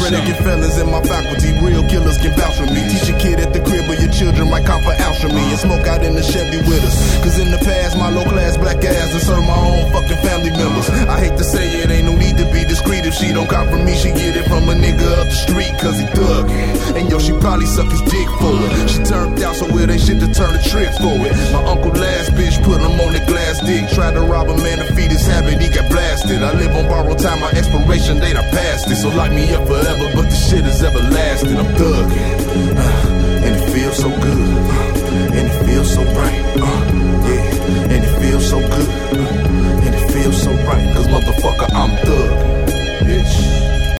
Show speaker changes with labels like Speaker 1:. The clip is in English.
Speaker 1: Predicate felons in my faculty, real killers can vouch for me. Teach a kid at the crib or your children might count for ounce for me. And smoke out in the Chevy with us. Cause in the past, my low class black ass and serve my own fucking family members. I hate to say it, ain't no need to be discreet. If she don't cop from me, she get it from a nigga up the street. Cause he thuggin'. And yo, she probably suck his dick for it. She turned out, so it ain't shit to turn the trick for it. My uncle last bitch put him on the glass dick. Tried to rob a man to feed his habit, he got blasted. I live on borrowed time, my expiration date, I passed it. So lock me up forever, but the shit is everlasting. I'm thuggin', and it feels so good, and it feels so right, yeah, and it feels so good, and it feels so right. Cause motherfucker, I'm thuggin', bitch.